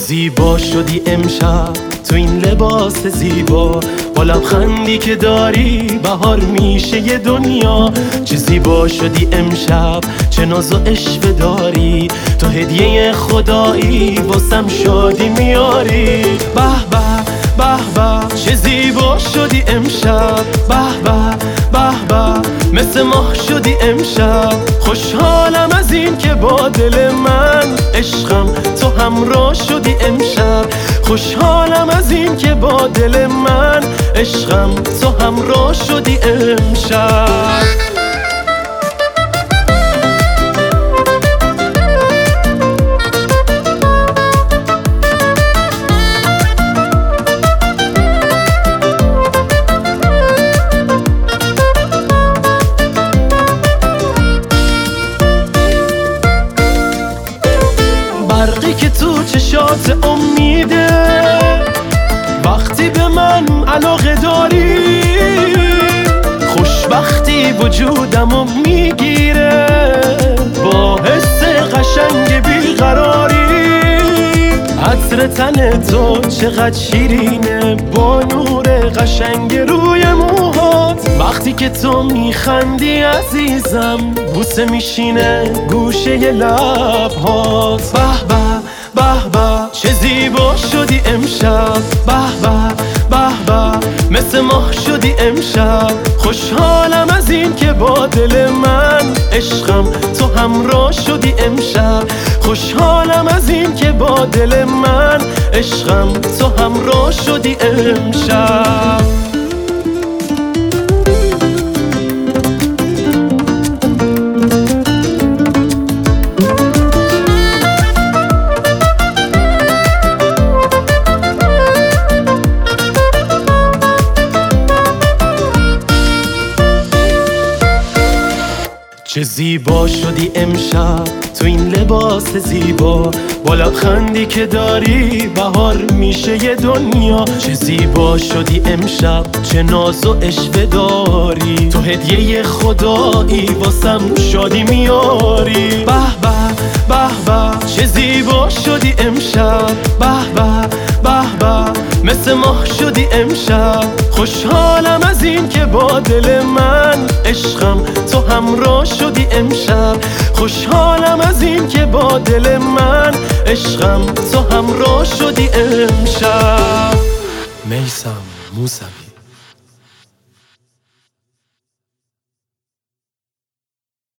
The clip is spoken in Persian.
زیبا شدی امشب تو این لباس زیبا، با لبخندی که داری بهار میشه یه دنیا. چه زیبا شدی امشب، چه ناز و عشوه داری، تو هدیه خدایی واسم شادی میاری. به به به به چه زیبا شدی امشب، به به به به مثل ماه شدی امشب. خوشحالم از این که با دل من عشقم تو همراه شدی امشب. خوشحالم از این که با دل من عشقم تو همراه شدی امشب. برقی که تو چشات امیده، وقتی به من علاقه داری خوشبختی وجودمو میگیره، با حس قشنگ بیقراری. عطر تن تو چقدر شیرینه با نور قشنگ روی موهات. وقتی که تو میخندی عزیزم بوسه میشینه گوشه لبهات. به به به به چه زیبا شدی امشب، به به به به مثل ماه شدی امشب. خوشحالم از این که با دل من عشقم تو همراه شدی امشب. خوشحالم از این که با دل من عشقم تو همراه شدی امشب. چه زیبا شدی امشب تو این لباس زیبا، با لبخندی که داری بهار میشه یه دنیا. چه زیبا شدی امشب، چه ناز و عشوه داری، تو هدیه خدایی واسم شادی میاری. به به به به چه زیبا شدی امشب، به به به به مثل ماه شدی امشب. خوشحالم از این که با دل من عشقم تو همراه شدی امشب. خوشحالم از این که با دل من عشقم تو همراه شدی امشب. میثم موسوی.